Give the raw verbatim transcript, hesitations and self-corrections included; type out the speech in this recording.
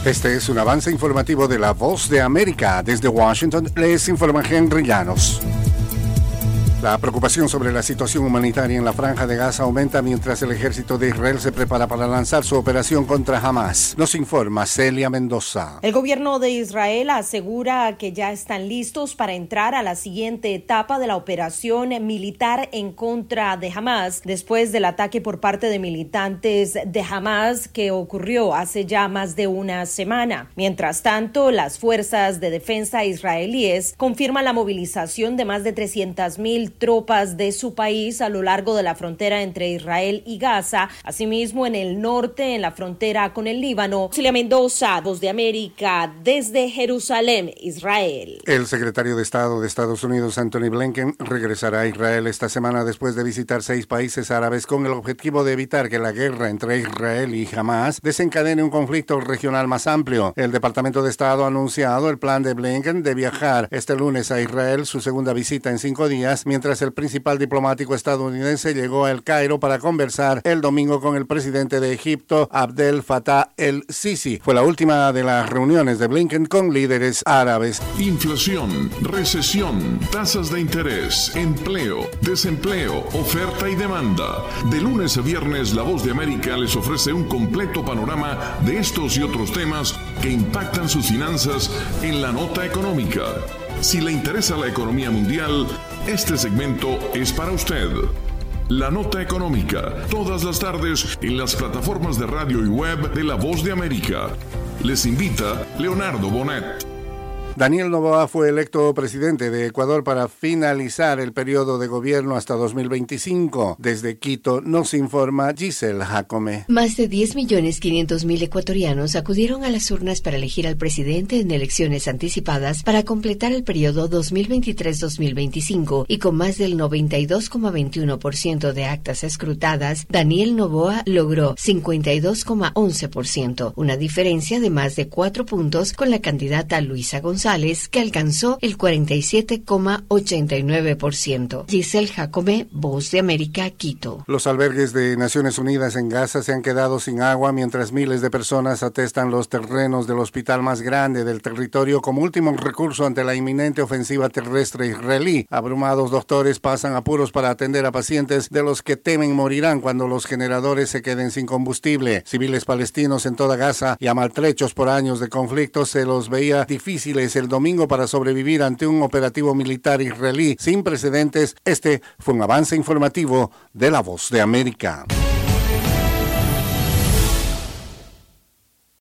Este es un avance informativo de La Voz de América. Desde Washington les informa Henry Llanos. La preocupación sobre la situación humanitaria en la Franja de Gaza aumenta mientras el ejército de Israel se prepara para lanzar su operación contra Hamas. Nos informa Celia Mendoza. El gobierno de Israel asegura que ya están listos para entrar a la siguiente etapa de la operación militar en contra de Hamas, después del ataque por parte de militantes de Hamas que ocurrió hace ya más de una semana. Mientras tanto, las fuerzas de defensa israelíes confirman la movilización de más de trescientas mil tropas de su país a lo largo de la frontera entre Israel y Gaza, asimismo en el norte, en la frontera con el Líbano. Celia Mendoza, Voz de América, desde Jerusalén, Israel. El secretario de Estado de Estados Unidos, Anthony Blinken, regresará a Israel esta semana después de visitar seis países árabes con el objetivo de evitar que la guerra entre Israel y Hamas desencadene un conflicto regional más amplio. El Departamento de Estado ha anunciado el plan de Blinken de viajar este lunes a Israel, su segunda visita en cinco días, mientras el principal diplomático estadounidense llegó a El Cairo para conversar el domingo con el presidente de Egipto, Abdel Fattah el-Sisi. Fue la última de las reuniones de Blinken con líderes árabes. Inflación, recesión, tasas de interés, empleo, desempleo, oferta y demanda. De lunes a viernes, La Voz de América les ofrece un completo panorama de estos y otros temas que impactan sus finanzas en la nota económica. Si le interesa la economía mundial, este segmento es para usted. La Nota Económica, todas las tardes en las plataformas de radio y web de La Voz de América. Les invita Leonardo Bonet. Daniel Noboa fue electo presidente de Ecuador para finalizar el periodo de gobierno hasta dos mil veinticinco. Desde Quito nos informa Giselle Jacome. Más de diez millones quinientos mil ecuatorianos acudieron a las urnas para elegir al presidente en elecciones anticipadas para completar el periodo dos mil veintitrés a dos mil veinticinco y con más del noventa y dos coma veintiuno por ciento de actas escrutadas, Daniel Noboa logró cincuenta y dos coma once por ciento, una diferencia de más de cuatro puntos con la candidata Luisa González, que alcanzó el cuarenta y siete coma ochenta y nueve por ciento. Giselle Jacome, Voz de América, Quito. Los albergues de Naciones Unidas en Gaza se han quedado sin agua mientras miles de personas atestan los terrenos del hospital más grande del territorio como último recurso ante la inminente ofensiva terrestre israelí. Abrumados doctores pasan apuros para atender a pacientes de los que temen morirán cuando los generadores se queden sin combustible. Civiles palestinos en toda Gaza, ya maltrechos por años de conflictos, se los veía difíciles el domingo para sobrevivir ante un operativo militar israelí sin precedentes. Este fue un avance informativo de La Voz de América.